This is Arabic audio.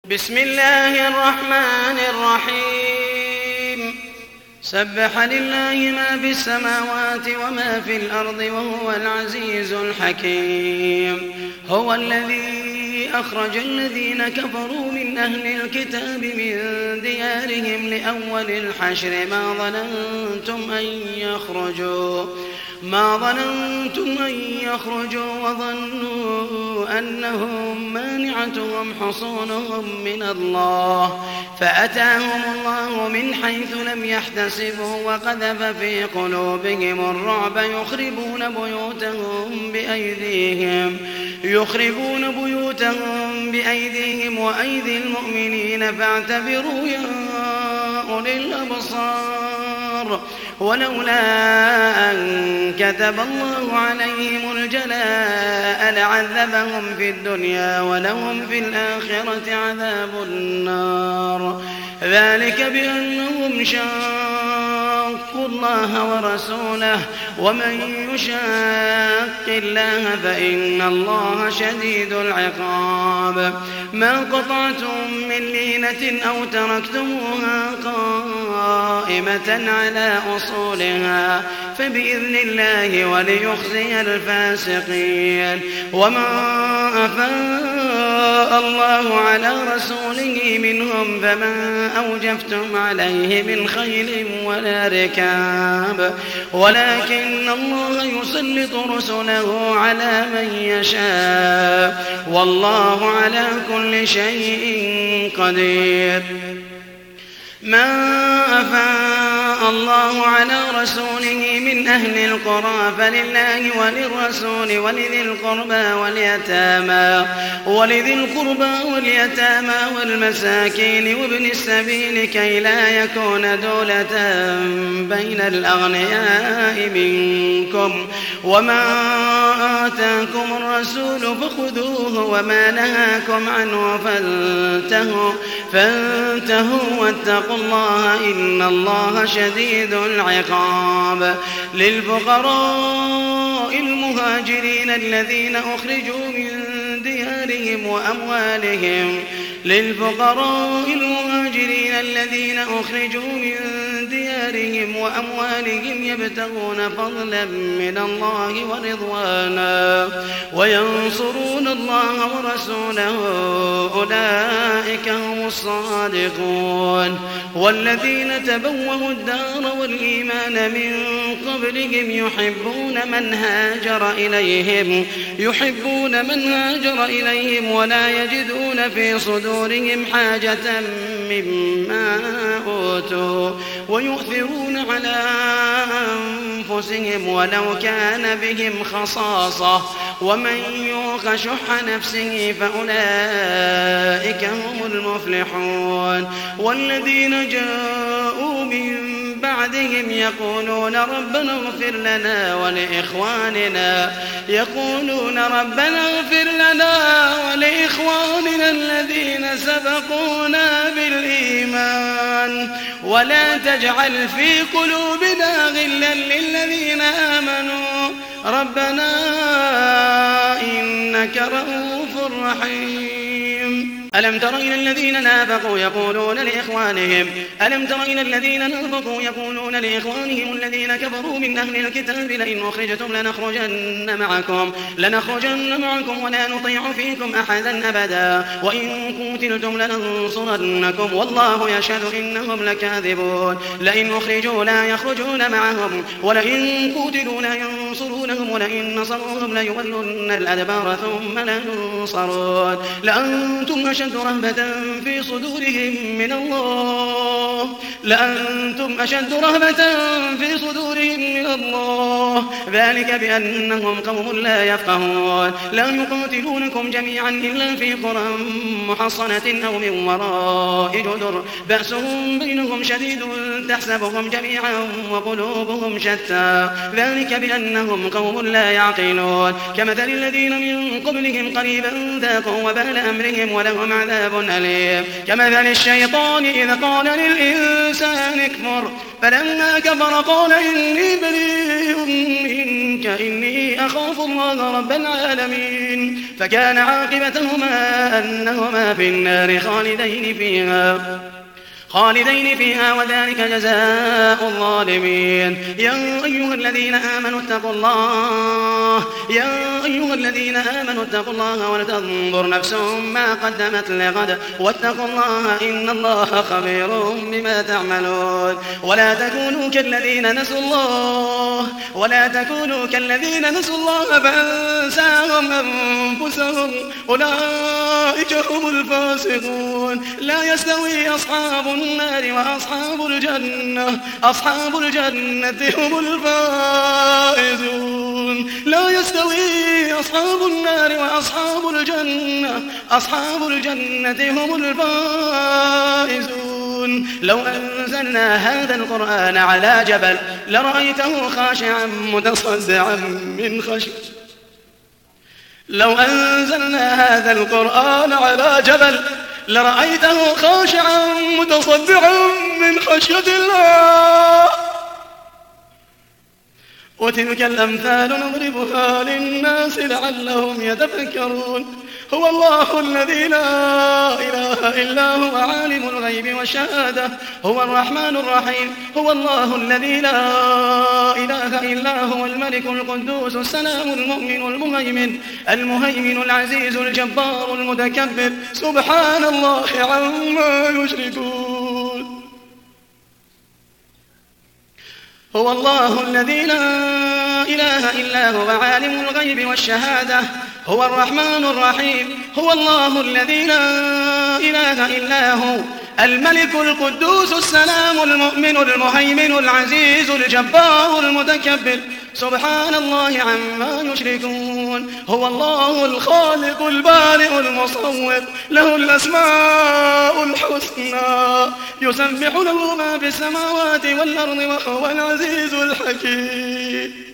بسم الله الرحمن الرحيم سبح لله ما في السماوات وما في الأرض وهو العزيز الحكيم هو الذي أخرج الذين كفروا من أهل الكتاب من ديارهم لأول الحشر ما ظننتم أن يخرجوا وظنوا أنهم مانعتهم حصونهم من الله فأتاهم الله من حيث لم يحتسبوا وقذف في قلوبهم الرعب يخربون بيوتهم بأيديهم وأيدي المؤمنين فاعتبروا يا أولي الأبصار ولولا أن كتب الله عليهم الجلاء لعذبهم في الدنيا ولهم في الآخرة عذاب النار ذلك بأنهم شاقوا الله ورسوله ومن يشاق الله فإن الله شديد العقاب ما قطعتم من لينة أو تركتموها قائمة على أصولها فبإذن الله وليخزي الفاسقين وما أفاء الله على رسوله منهم فما أوجفتم عليه من خيل ولا ركاب ولكن الله يسلط رسله على من يشاء والله على كل شيء قدير ما أفاء الله على رسوله من أهل القرى فلله وللرسول ولذي القربى واليتامى والمساكين وابن السبيل كي لا يكون دولة بين الأغنياء منكم وما آتاكم الرسول فخذوه وما نهاكم عنه فانتهوا واتقوا الله إن الله شديد العقاب للفقراء المهاجرين الذين أخرجوا من ديارهم وأموالهم يبتغون فضلا من الله ورضوانا وينصرون الله ورسوله أولئك هم الصادقون والذين تبوأوا الدار والإيمان من قبلهم يحبون من هاجر إليهم ولا يجدون في صدورهم حاجة مما أوتوا ويؤثرون على أنفسهم ولو كان بهم خصاصة ومن يوق شح نفسه فأولئك هم المفلحون والذين جاءوا من بعدهم يقولون ربنا اغفر لنا ولإخواننا الذين سبقونا بالإيمان ولا تجعل في قلوبنا غلا للذين آمنوا ربنا إنك رؤوف رحيم ألم تر إلى الذين نافقوا يقولون لإخوانهم الذين كفروا من أهل الكتاب لئن أخرجتم لنخرجن معكم ولا نطيع فيكم أحدا أبدا وإن قتلتم لننصرنكم والله يشهد إنهم لكاذبون لئن أخرجوا لا يخرجون معهم ولئن قتلوا لا ينصرونهم ولئن نصروهم ليولن الأدبار ثم لا ينصرون لأنتم أشد رهبة في صدورهم من الله ذلك بأنهم قوم لا يفقهون لا يقاتلونكم جميعا إلا في قرى محصنة أو من وراء جدر بأسهم بينهم شديد تحسبهم جميعا وقلوبهم شتى ذلك بأنهم قوم لا يعقلون كمثل الذين من قبلهم قريبا ذاقوا وبال أمرهم ولهم ولهم عذاب أليم. كمثل الشيطان إذ قال للإنسان اكفر فلما كفر قال إني بريء منك إني أخاف الله رب العالمين. فكان عاقبتهما أنهما في النار خالدين فيها وذلك جزاء الظالمين. يا أيها الذين آمنوا اتقوا الله ولتنظر نفس ما قدمت لغد واتقوا الله إن الله خبير بما تعملون. ولا تكونوا كالذين نسوا الله فأنساهم أنفسهم أولئك هم الفاسقون. لا يستوي أصحاب النار وأصحاب الجنة هم الفائزون. لا يستوي أصحاب النار وأصحاب الجنة هم الفائزون. لو أنزلنا هذا القرآن على جبل لرأيته خاشعا متصدعا من خشية الله. وتلك الأمثال نضربها للناس لعلهم يتفكرون. هو الله الذي لا إله إلا هو عالم الغيب والشهادة هو الرحمن الرحيم. هو الله الذي لا إله إلا هو الملك القدوس السلام المهيمن العزيز الجبار المتكبر سبحان الله عما يشركون. هو الله الذي لا إله إلا هو عالم الغيب والشهادة هو الرحمن الرحيم. هو الله الذي لا إله إلا هو الملك القدوس السلام المؤمن المهيمن العزيز الجبار المتكبر سبحان الله عما يشركون. هو الله الخالق البارئ المصور له الأسماء الحسنى يسبح له ما في السماوات والأرض وهو العزيز الحكيم.